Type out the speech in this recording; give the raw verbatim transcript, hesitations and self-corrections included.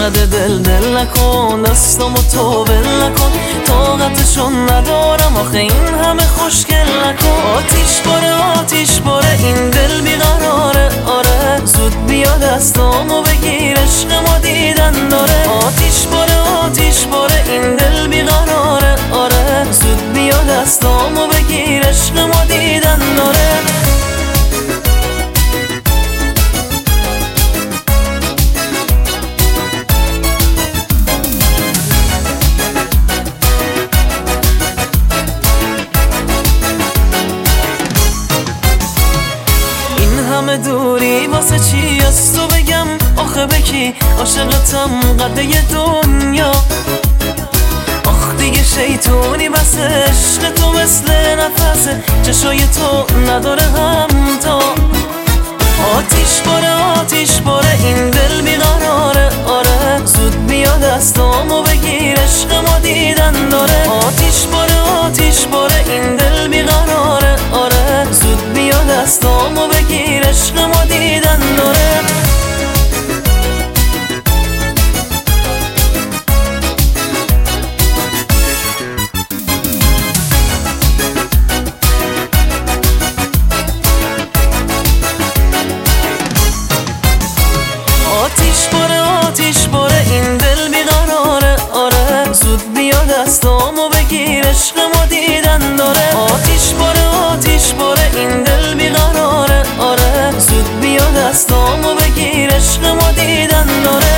زده دل دل نکن، دستامو تو ول نکن، طاقتشون ندارم آخه این همه خوشگل نکن. آتیش باره آتیش باره این دل بیقراره، آره زود بیا دستامو بگیر عشق ما دیدن داره. آتیش باره آتیش باره این دل بیقراره، آره زود بیا دستامو بگیر عشق ما دیدن داره. همه دوری واسه چی از تو بگم آخه بکی عاشقتم قده دنیا. آخ دیگه شیطونی بس عشق تو مثل نفسه، چشای تو نداره همتا. آتیش باره آتیش باره این دل بیقراره، آره زود بیا دستامو بگیر عشق ما دیدن داره. آتیش باره آتیش باره این دل بیقراره، آره زود بیا دستامو بگیر عشق ما دیدن داره. آتیش باره آتیش باره این دل بیقراره، آره زود بیا دستامو بگیر عشق ما دیدن داره. آتیش باره آتیش باره این دل بیقراره، آره زود بیا دستامو بگیر عشق ما دیدن داره.